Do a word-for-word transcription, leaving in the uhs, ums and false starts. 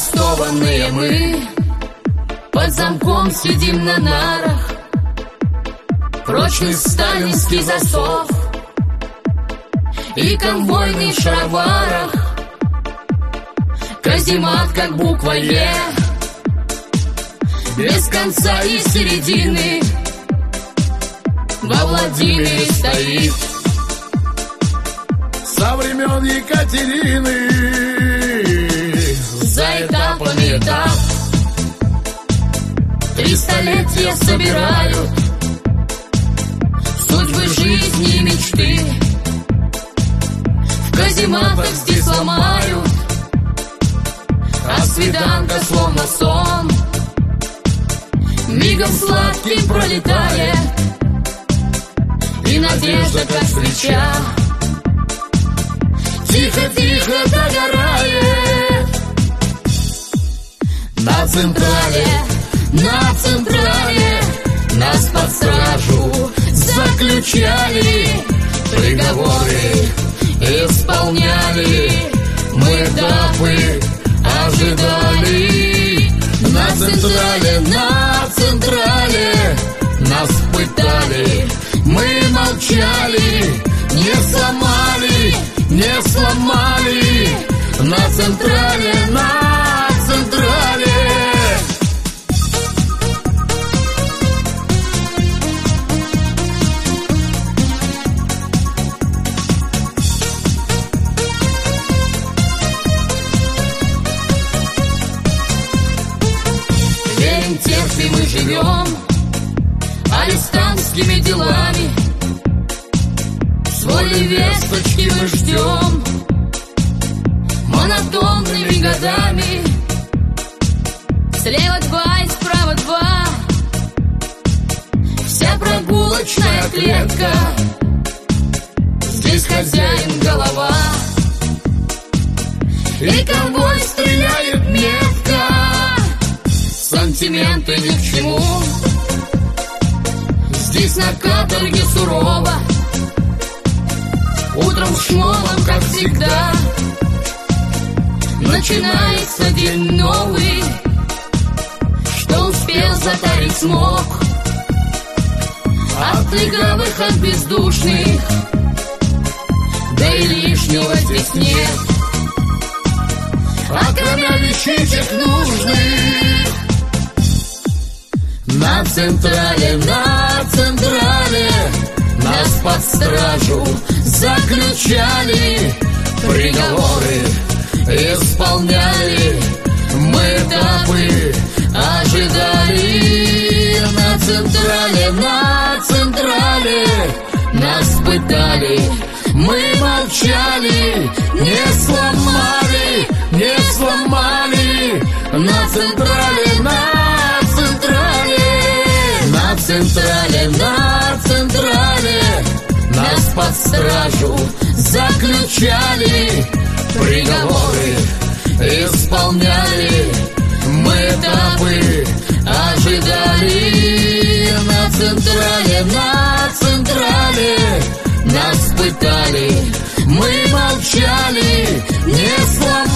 арестованные мы под замком сидим на нарах. Прочный сталинский засов и конвойный в шароварах. Каземат, как буква «Е», без конца и середины во Владимире стоит. Со времен Екатерины за этапами этап три столетия собирают судьбы, жизни и мечты. В казематах здесь ломают, а свиданка словно сон мигом сладким пролетает, и надежда, как свеча, тихо-тихо догорает. На централе, на централе нас под стражу заключали, приговоры исполняли, мы дабы ожидали. На централе, на централе нас пытали, мы молчали, не сломали, не сломали. На централе, на централе. Верим, терпим и живем арестантскими делами. Свои весточки мы ждем монотонными годами. Слева два и справа два, вся прогулочная клетка. Здесь хозяин голова, и конвой стреляет метко. Сантименты ни к чему, здесь на каторге сурово. Утром шмолом, как всегда, начинается день новый, что успел затарить смог от легавых, от бездушных, да и лишнего здесь нет. А кроме вещичек нужных, на централе, на централе нас под стражу заключали, приговоры исполняли, мы дабы ожидали. На централе, на централе нас пытали, мы молчали, не сломали, не сломали. На централе, на централе. На централе, на централе нас под стражу заключали, приговоры исполняли, мы дабы ожидали. На централе, на централе нас пытали, мы молчали, не сломали.